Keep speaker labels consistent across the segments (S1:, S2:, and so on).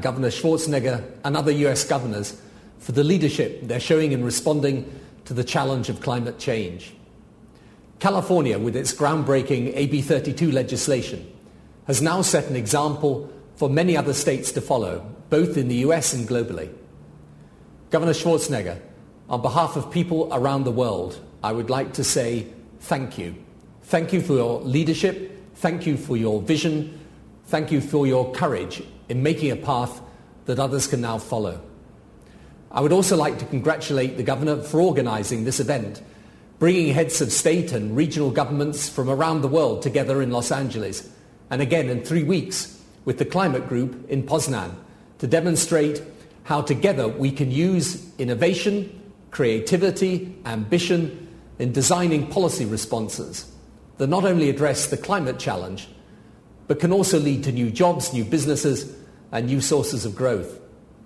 S1: Governor Schwarzenegger and other US governors for the leadership they're showing in responding to the challenge of climate change. California, with its groundbreaking AB 32 legislation, has now set an example for many other states to follow, both in the US and globally. Governor Schwarzenegger, on behalf of people around the world, I would like to say thank you. Thank you for your leadership. Thank you for your vision. Thank you for your courage in making a path that others can now follow. I would also like to congratulate the Governor for organising this event, bringing heads of state and regional governments from around the world together in Los Angeles, and again in 3 weeks with the Climate Group in Poznan, to demonstrate how together we can use innovation, creativity, ambition in designing policy responses that not only address the climate challenge, but can also lead to new jobs, new businesses, and new sources of growth.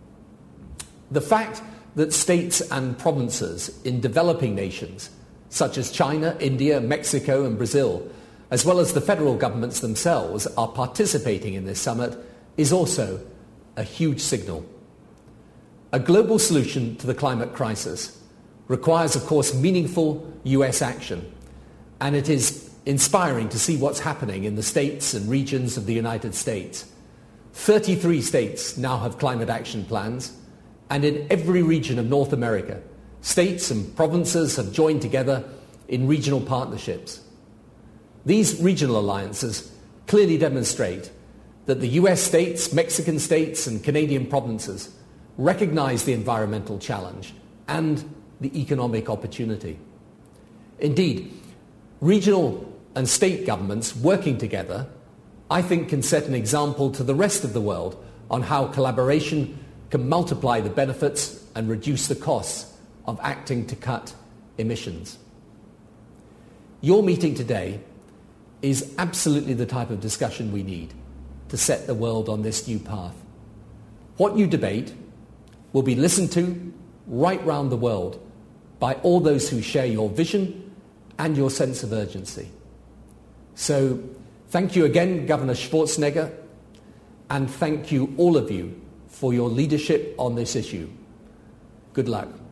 S1: The fact that states and provinces in developing nations, such as China, India, Mexico, and Brazil, as well as the federal governments themselves, are participating in this summit is also a huge signal. A global solution to the climate crisis requires, of course, meaningful US action, and it is inspiring to see what's happening in the states and regions of the United States. 33 states now have climate action plans, and in every region of North America, states and provinces have joined together in regional partnerships. These regional alliances clearly demonstrate that the US states, Mexican states, and Canadian provinces recognize the environmental challenge and the economic opportunity. Indeed, regional and state governments working together, I think, can set an example to the rest of the world on how collaboration can multiply the benefits and reduce the costs of acting to cut emissions. Your meeting today is absolutely the type of discussion we need to set the world on this new path. What you debate will be listened to right round the world by all those who share your vision and your sense of urgency. So thank you again, Governor Schwarzenegger, and thank you all of you for your leadership on this issue. Good luck.